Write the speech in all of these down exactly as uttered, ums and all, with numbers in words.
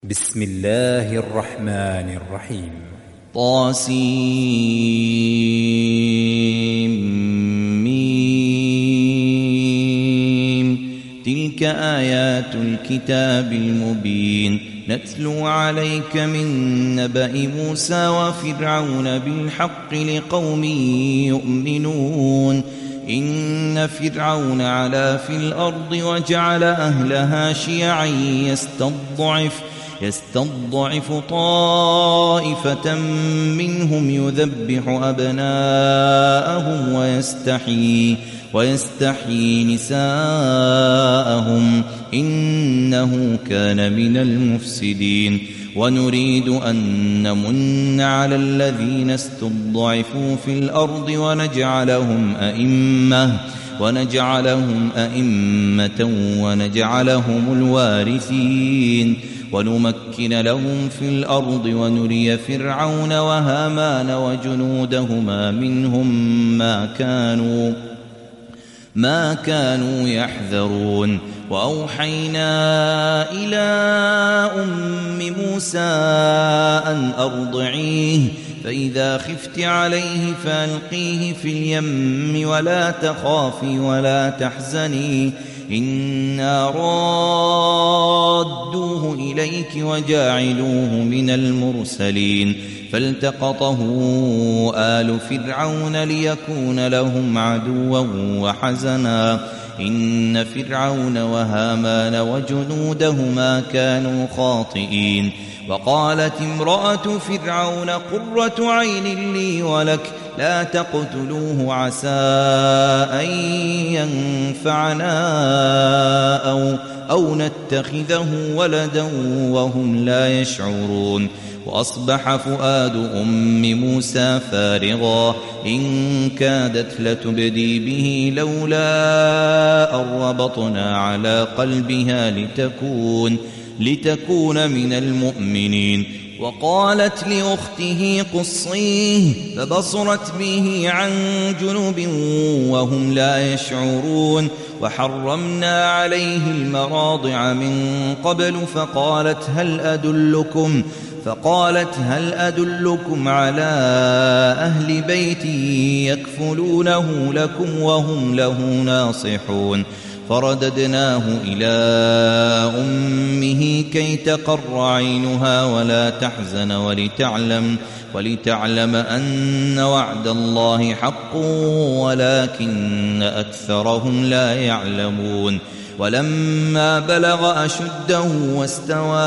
بسم الله الرحمن الرحيم. طاسيم. تلك آيات الكتاب المبين نتلو عليك من نبأ موسى وفرعون بالحق لقوم يؤمنون. إن فرعون علا في الأرض وجعل أهلها شيعا يستضعف يستضعف طائفة منهم يذبح أبناءهم ويستحيي ويستحيي نساءهم إنه كان من المفسدين. ونريد أن نمن على الذين استضعفوا في الأرض ونجعلهم أئمة ونجعلهم أئمة ونجعلهم الوارثين ونمكن لهم في الأرض ونري فرعون وهامان وجنودهما منهم ما كانوا ما كانوا يحذرون. وأوحينا إلى أم موسى أن أرضعيه فإذا خفت عليه فألقيه في اليم ولا تخافي ولا تحزني إنا رادوه إليك وجاعلوه من المرسلين. فالتقطه آل فرعون ليكون لهم عدوا وحزنا إن فرعون وهامان وجنودهما كانوا خاطئين. وقالت امرأة فرعون قرة عين لي ولك لا تقتلوه عسى أن ينفعنا أو, أو نتخذه ولدا وهم لا يشعرون. وأصبح فؤاد أم موسى فارغا إن كادت لتبدي به لولا أن ربطنا على قلبها لتكون, لتكون من المؤمنين. وقالت لأخته قصيه فبصرت به عن جنب وهم لا يشعرون. وحرمنا عليه المراضع من قبل فقالت هل أدلكم فقالت هل أدلكم على أهل بيت يكفلونه لكم وهم له ناصحون. فرددناه إلى أمه كي تقر عينها ولا تحزن ولتعلم, ولتعلم أن وعد الله حق ولكن أكثرهم لا يعلمون. ولما بلغ أشده واستوى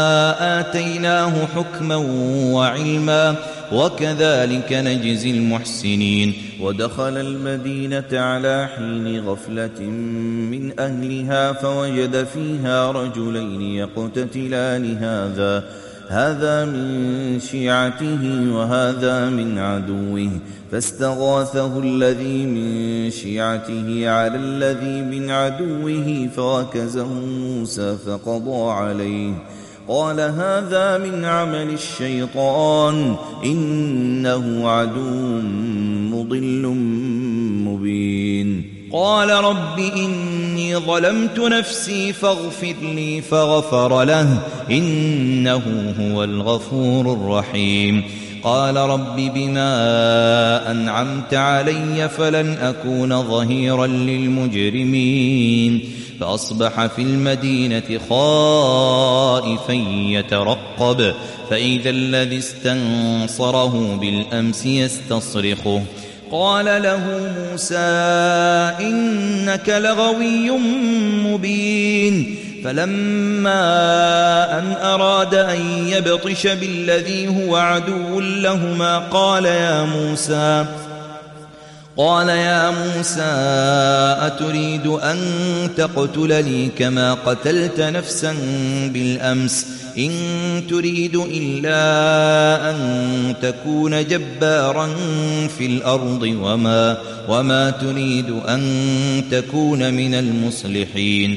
آتيناه حكما وعلما وكذلك نجزي المحسنين. ودخل المدينة على حين غفلة من أهلها فوجد فيها رجلين يقتتلان هذا هذا من شيعته وهذا من عدوه فاستغاثه الذي من شيعته على الذي من عدوه فوكزه موسى فقضى عليه قال هذا من عمل الشيطان إنه عدو مضل مبين. قال رب إني ظلمت نفسي فاغفر لي فغفر له إنه هو الغفور الرحيم. قال رب بما أنعمت علي فلن أكون ظهيرا للمجرمين. فأصبح في المدينة خائفا يترقب فإذا الذي استنصره بالأمس يستصرخه. قال له موسى إنك لغوي مبين. فلما أن أراد أن يبطش بالذي هو عدو لهما قال يا موسى قال يا موسى أتريد أن تقتلني كما قتلت نفسا بالأمس إن تريد إلا أن تكون جبارا في الأرض وما, وما تريد أن تكون من المصلحين.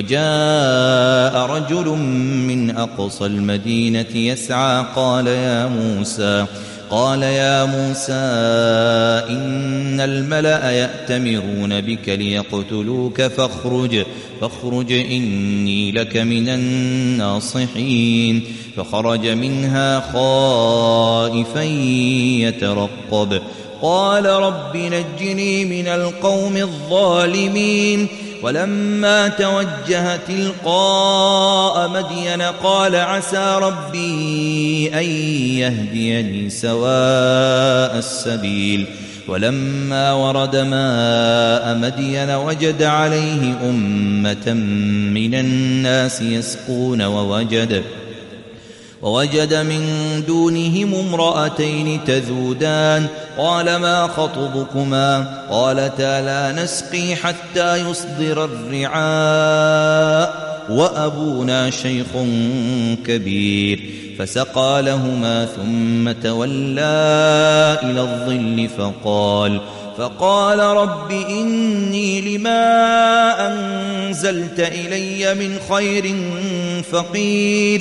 وجاء رجل من أقصى المدينة يسعى قال يا موسى قال يا موسى إن الملأ يأتمرون بك ليقتلوك فاخرج فاخرج إني لك من الناصحين فخرج منها خائفا يترقب قال رب نجني من القوم الظالمين ولما توجه تلقاء مدين قال عسى ربي أن يهديني سواء السبيل ولما ورد ماء مدين وجد عليه أمة من الناس يسقون ووجد ووجد من دونهم امرأتين تذودان قال ما خطبكما قالتا لا نسقي حتى يصدر الرعاء وأبونا شيخ كبير فسقى لهما ثم تولى إلى الظل فقال فقال رب إني لما أنزلت إلي من خير فقير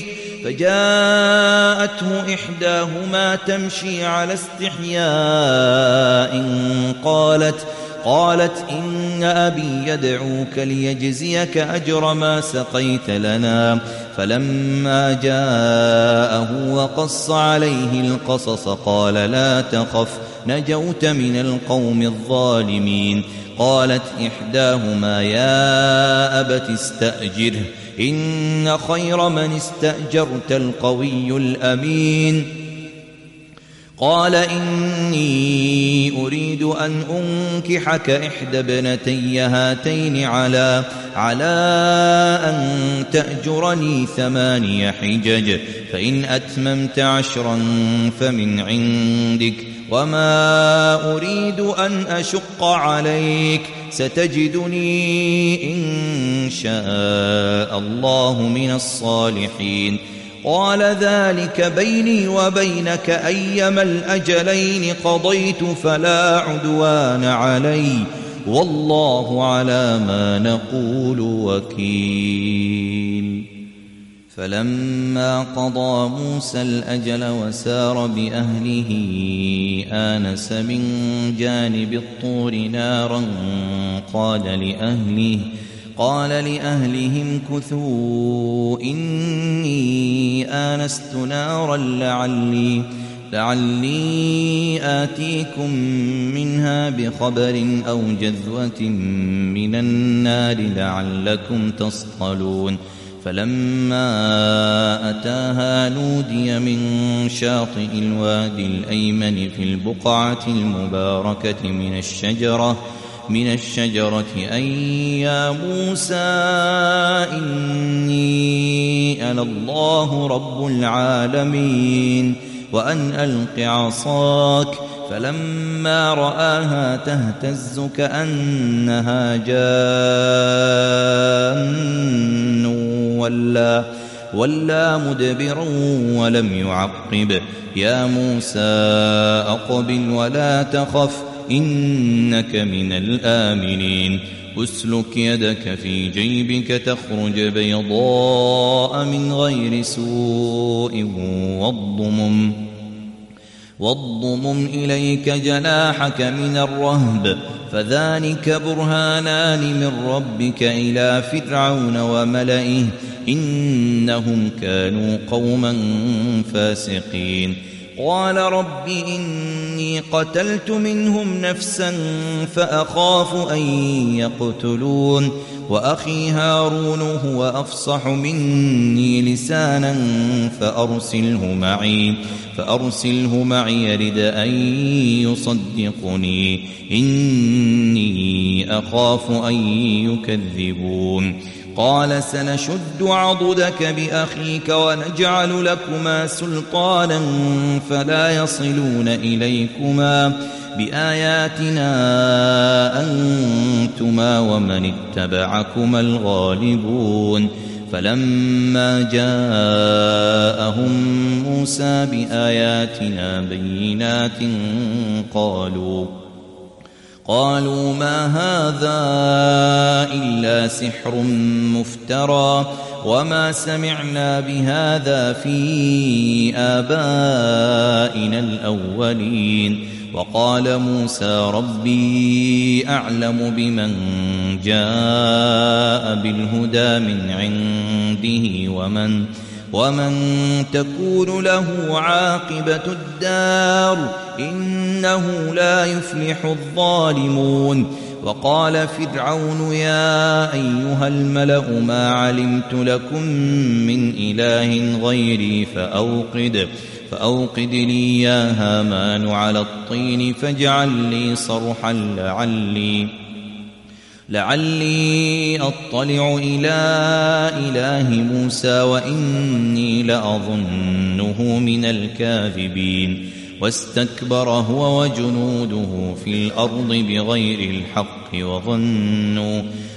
فجاءته إحداهما تمشي على استحياء قالت قالت إن أبي يدعوك ليجزيك أجر ما سقيت لنا فلما جاءه وقص عليه القصص قال لا تخف نجوت من القوم الظالمين قالت إحداهما يا أبت استأجره إن خير من استأجرت القوي الأمين قال إني أريد أن أنكحك إحدى ابنتي هاتين على على أن تأجرني ثماني حجج فإن أتممت عشرا فمن عندك وما أريد أن أشق عليك ستجدني إن شاء الله من الصالحين قال ذلك بيني وبينك أيما الأجلين قضيت فلا عدوان علي والله على ما نقول وكيل فلما قضى موسى الأجل وسار بأهله آنس من جانب الطور نارا قال لأهله قال لأهلهم كثوا إني آنست نارا لعلي لعلي آتيكم منها بخبر أو جذوة من النار لعلكم تصطلون فلما أتاها نودي من شاطئ الوادي الأيمن في البقعة المباركة من الشجرة من الشجرة أن يا موسى إني أنا الله رب العالمين وأن ألق عصاك فلما رآها تهتز كأنها جان ولا, ولا مدبرا ولم يعقب يا موسى أقبل ولا تخف إنك من الآمنين أسلك يدك في جيبك تخرج بيضاء من غير سوء واضمم واضمم إليك جناحك من الرهب فذلك برهانان من ربك إلى فرعون وملئه إنهم كانوا قوما فاسقين قال رب إني قتلت منهم نفسا فأخاف أن يقتلون وأخي هارون هو أفصح مني لسانا فأرسله معي فأرسله معي يرد أن يصدقني إني أخاف أن يكذبون قال سنشد عضدك بأخيك ونجعل لكما سلطانا فلا يصلون إليكما بآياتنا أنتما ومن اتبعكما الغالبون فلما جاءهم موسى بآياتنا بينات قالوا قالوا ما هذا إلا سحر مفترى وما سمعنا بهذا في آبائنا الأولين. وقال موسى ربي أعلم بمن جاء بالهدى من عنده ومن ومن تكون له عاقبة الدار إنه لا يفلح الظالمون. وقال فرعون يا أيها الملأ ما علمت لكم من إله غيري فأوقد فأوقد لي يا هامان على الطين فاجعل لي صرحا لعلي لعلي أطلع إلى إله موسى وإني لأظنه من الكاذبين. واستكبر هو وجنوده في الأرض بغير الحق وظنوا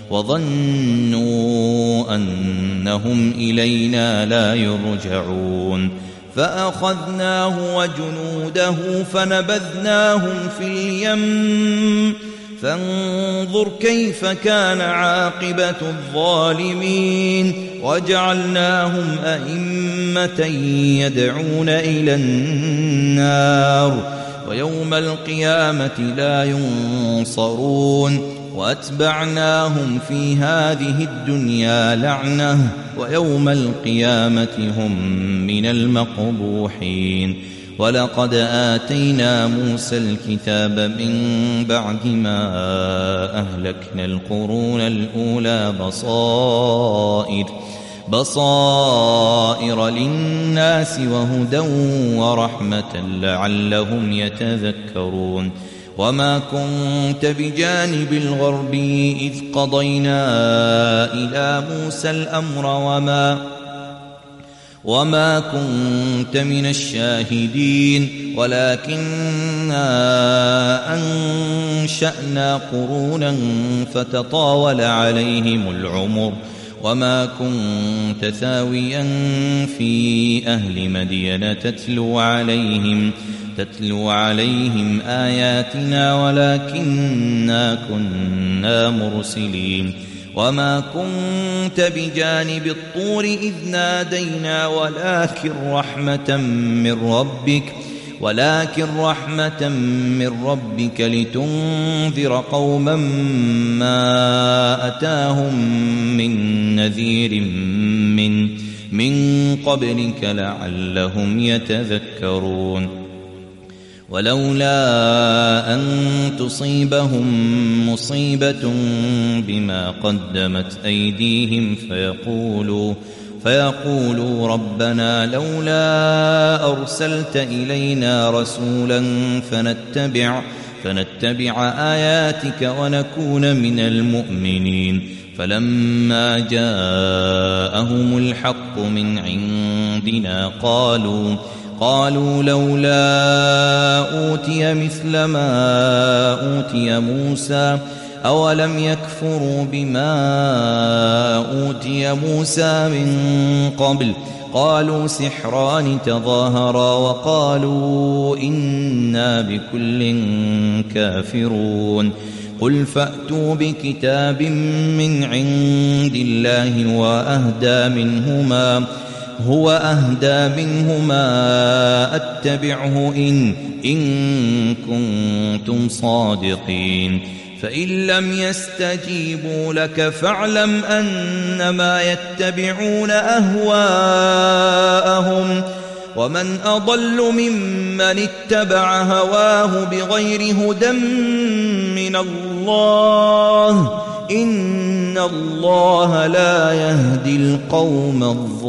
وظنوا أنهم إلينا لا يرجعون. فأخذناه وجنوده فنبذناهم في اليم فانظر كيف كان عاقبة الظالمين. وجعلناهم أئمة يدعون إلى النار ويوم القيامة لا ينصرون. وأتبعناهم في هذه الدنيا لعنة ويوم القيامة هم من المقبوحين. ولقد آتينا موسى الكتاب من بعد ما أهلكنا القرون الأولى بصائر بصائر للناس وهدى ورحمة لعلهم يتذكرون. وما كنت بجانب الغربي إذ قضينا إلى موسى الأمر وما وما كنت من الشاهدين ولكننا أنشأنا قرونا فتطاول عليهم العمر وما كنت ثاويا في أهل مدين تتلو عليهم تتلو عليهم آياتنا ولكننا كنا مرسلين. وما كنت بجانب الطور إذ نادينا ولكن رحمة من ربك ولكن رحمة من ربك لتنذر قوما ما أتاهم من نذير من من قبلك لعلهم يتذكرون. ولولا أن تصيبهم مصيبة بما قدمت أيديهم فيقولوا فيقولوا ربنا لولا أرسلت إلينا رسولا فنتبع فنتبع آياتك ونكون من المؤمنين. فلما جاءهم الحق من عندنا قالوا قالوا لولا أوتي مثل ما أوتي موسى أولم يكفروا بما أوتي موسى من قبل قالوا سحران تظاهرا وقالوا إنا بكل كافرون. قل فأتوا بكتاب من عند الله وأهدى منهما هو أهدى منهما أتبعه إن, إن كنتم صادقين. فإن لم يستجيبوا لك فاعلم أنما يتبعون أهواءهم ومن أضل ممن اتبع هواه بغير هدى من الله إن الله لا يهدي القوم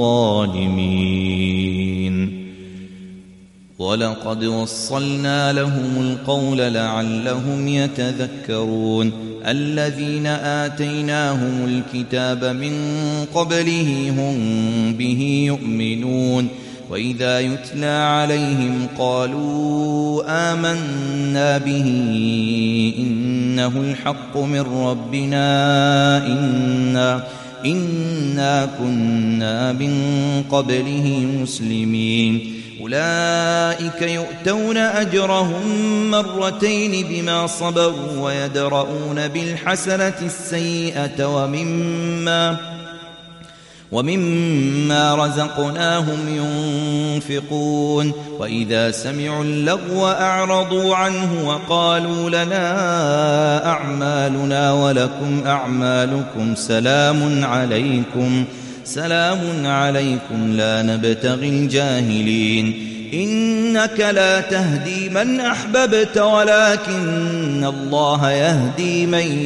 الظالمين. ولقد وصلنا لهم القول لعلهم يتذكرون. الذين آتيناهم الكتاب من قبله هم به يؤمنون. وإذا يتلى عليهم قالوا آمنا به إنه الحق من ربنا إنا, إنا كنا من قبله مسلمين. أولئك يؤتون أجرهم مرتين بما صبروا ويدرؤون بالحسنة السيئة ومما ومما رزقناهم ينفقون وإذا سمعوا اللغو أعرضوا عنه وقالوا لنا أعمالنا ولكم أعمالكم سلام عليكم سلام عليكم لا نبتغي الجاهلين إنك لا تهدي من أحببت ولكن الله يهدي من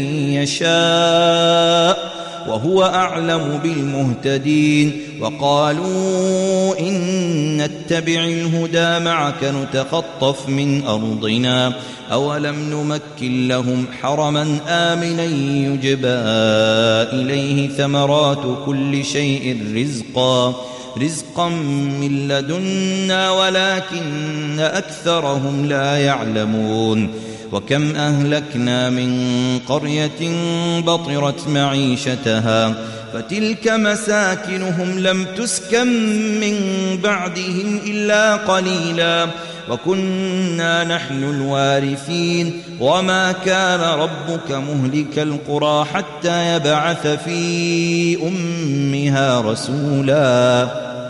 يشاء وهو أعلم بالمهتدين وقالوا إن نتبع الهدى معك نتخطف من أرضنا أولم نمكن لهم حرما آمنا يجبى إليه ثمرات كل شيء رزقا رزقا من لدنا ولكن أكثرهم لا يعلمون وكم أهلكنا من قرية بطرت معيشتها فتلك مساكنهم لم تسكن من بعدهم إلا قليلا وكنا نحن الوارثين وما كان ربك مهلك القرى حتى يبعث في أمها رسولا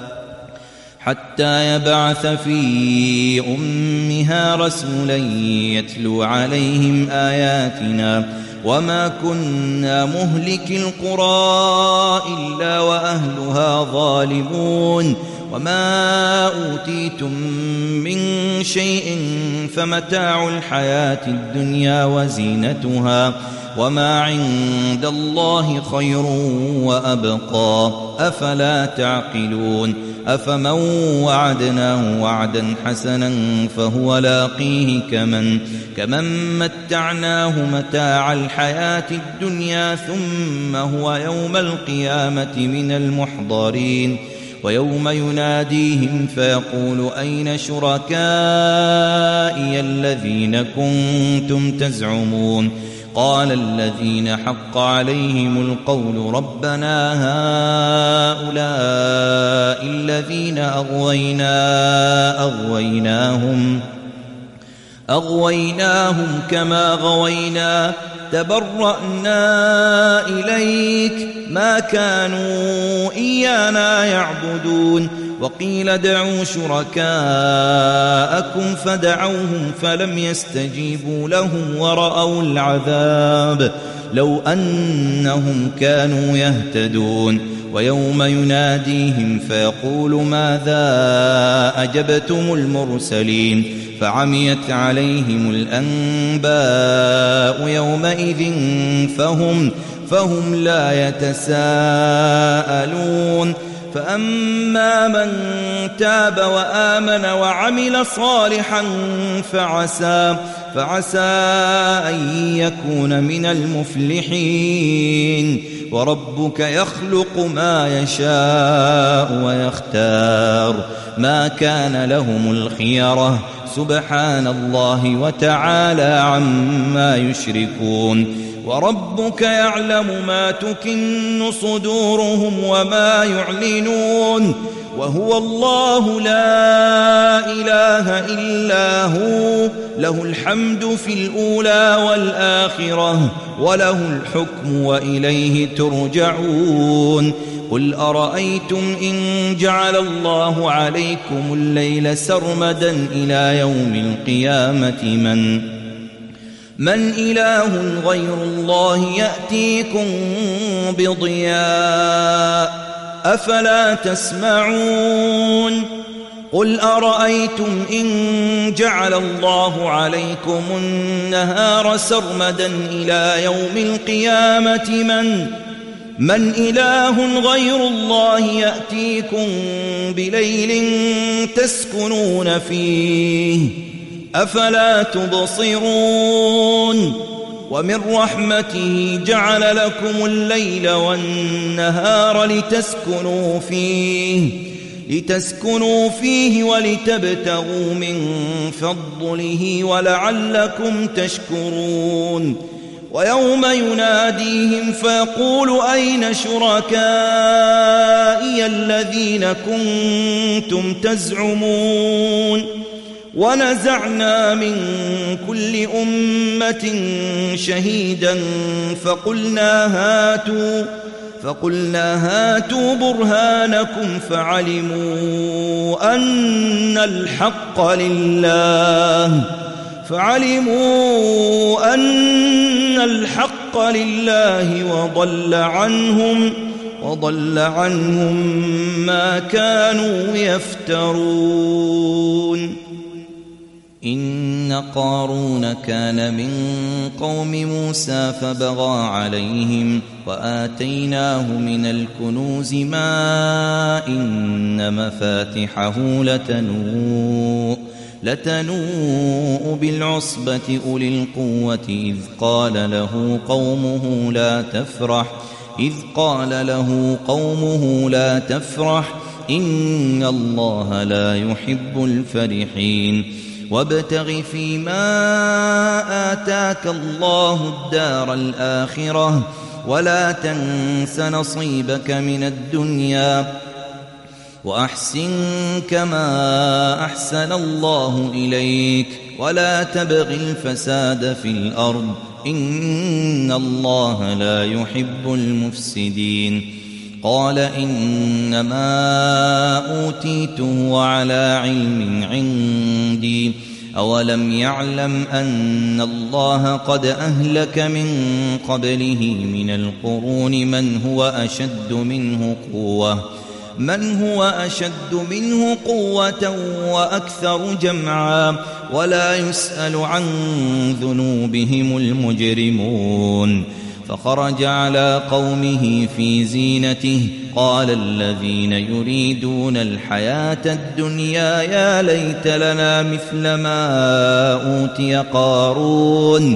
حتى يبعث في أمها رسولا يتلو عليهم آياتنا وما كنا مهلك القرى إلا وأهلها ظالمون وما أوتيتم من شيء فمتاع الحياة الدنيا وزينتها وما عند الله خير وأبقى أفلا تعقلون أفمن وعدناه وعدا حسنا فهو لاقيه كمن كمن متعناه متاع الحياة الدنيا ثم هو يوم القيامة من المحضرين ويوم يناديهم فيقول أين شركائي الذين كنتم تزعمون قال الذين حق عليهم القول ربنا هؤلاء الذين أغوينا أغويناهم أغويناهم كما غوينا تبرأنا إليك ما كانوا إيانا يعبدون وقيل ادعوا شركاءكم فدعوهم فلم يستجيبوا لهم ورأوا العذاب لو أنهم كانوا يهتدون ويوم يناديهم فيقول ماذا أجبتم المرسلين فعميت عليهم الأنباء يومئذ فهم, فهم لا يتساءلون فأما من تاب وآمن وعمل صالحا فعسى, فعسى أن يكون من المفلحين وربك يخلق ما يشاء ويختار ما كان لهم الخيرة سبحان الله وتعالى عما يشركون وربك يعلم ما تكن صدورهم وما يعلنون وهو الله لا إله إلا هو له الحمد في الأولى والآخرة وله الحكم وإليه ترجعون قل أرأيتم إن جعل الله عليكم الليل سرمدا إلى يوم القيامة من من إله غير الله يأتيكم بضياء أفلا تسمعون قل أرأيتم إن جعل الله عليكم النهار سرمدا إلى يوم القيامة من من إله غير الله يأتيكم بليل تسكنون فيه أفلا تبصرون ومن رحمته جعل لكم الليل والنهار لتسكنوا فيه لتسكنوا فيه ولتبتغوا من فضله ولعلكم تشكرون ويوم يناديهم فيقول أين شركائي الذين كنتم تزعمون ونزعنا من كل أمة شهيدا فقلنا هاتوا فقلنا هاتوا برهانكم فعلموا أن الحق لله فعلموا أن الحق لله وضل عنهم وضل عنهم ما كانوا يفترون. إن قارون كان من قوم موسى فبغى عليهم وآتيناه من الكنوز ما إن مفاتحه لتنوء لتنوء بالعصبة أولي القوة إذ قال له قومه لا تفرح إذ قال له قومه لا تفرح إن الله لا يحب الفرحين. وابتغ فيما آتاك الله الدار الآخرة ولا تنس نصيبك من الدنيا وأحسن كما أحسن الله إليك ولا تبغ الفساد في الأرض إن الله لا يحب المفسدين. قال إنما أوتيته على علم عندي أولم يعلم أن الله قد أهلك من قبله من القرون من هو أشد منه قوة من هو أشد منه قوة وأكثر جمعا ولا يسأل عن ذنوبهم المجرمون. فخرج على قومه في زينته قال الذين يريدون الحياة الدنيا يا ليت لنا مثل ما أوتي قارون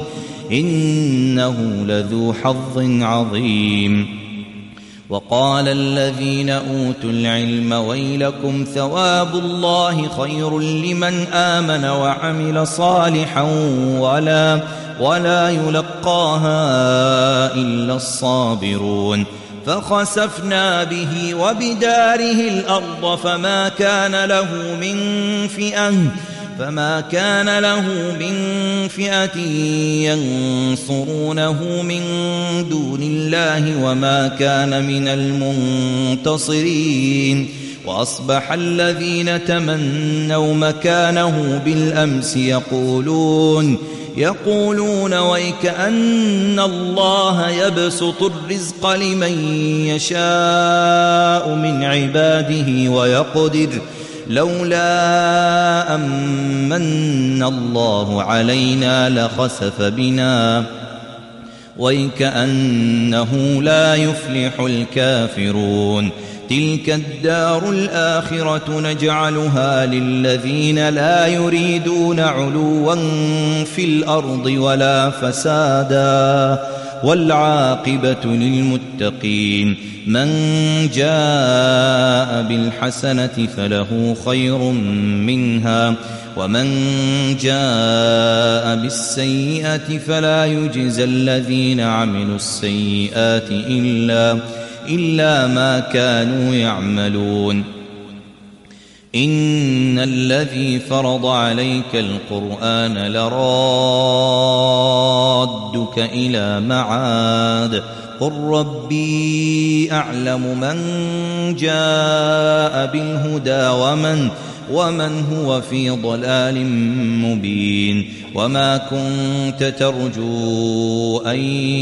إنه لذو حظ عظيم. وقال الذين أوتوا العلم ويلكم ثواب الله خير لمن آمن وعمل صالحا ولا ولا يلقاها إلا الصابرون. فخسفنا به وبداره الأرض فما كان له من فئة فما كان له من فئة ينصرونه من دون الله وما كان من المنتصرين. وأصبح الذين تمنوا مكانه بالأمس يقولون يقولون ويكأن الله يبسط الرزق لمن يشاء من عباده ويقدر لولا أمن الله علينا لخسف بنا ويكأنه لا يفلح الكافرون. تلك الدار الآخرة نجعلها للذين لا يريدون علوا في الأرض ولا فسادا والعاقبة للمتقين. من جاء بالحسنة فله خير منها ومن جاء بالسيئة فلا يجزى الذين عملوا السيئات إلا إلا ما كانوا يعملون. إن الذي فرض عليك القرآن لرادك إلى معاد قل ربي أعلم من جاء بالهدى ومن ومن هو في ضلال مبين. وما كنت ترجو أن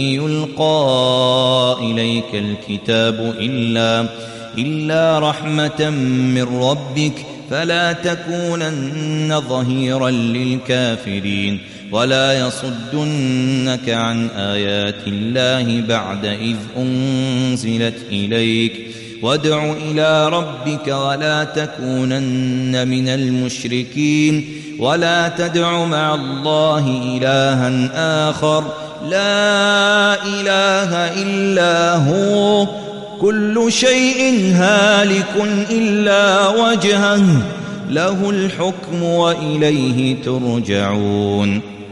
يلقى إليك الكتاب إلا إلا رحمة من ربك فلا تكونن ظهيرا للكافرين ولا يصدنك عن آيات الله بعد إذ أنزلت إليك وادع إلى ربك ولا تكونن من المشركين ولا تدع مع الله إلها آخر لا إله إلا هو كل شيء هالك إلا وجهه له الحكم وإليه ترجعون.